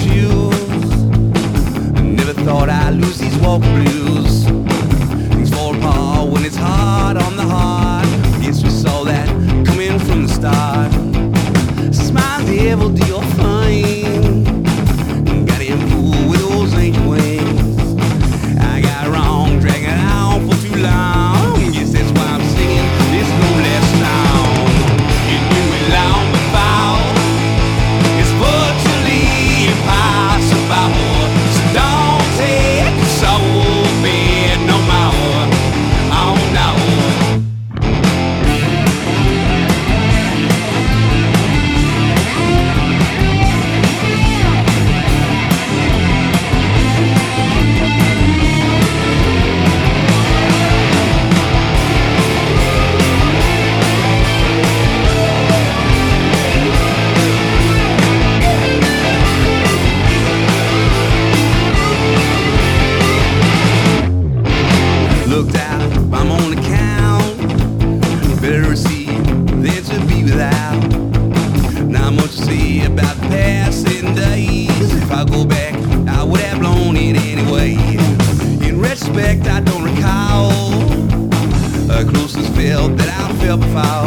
shoes. Never thought I'd lose these walking blues. Things fall apart when it's hard on the heart. Guess we saw that coming from the start. Smile, devil, do your thing. Got him fooled with those ancient wings. I got wrong, dragging it on for too long. Guess that's why I'm singing this no less song. You knew it long before. It's virtually impossible. So don't take your soul bed no more. Oh no. Looked out, I'm on the count. Better receive than to be without. Not much to say about the passing days. If I go back, I would have blown it anyway. In retrospect, I don't recall a closest felt that I felt before.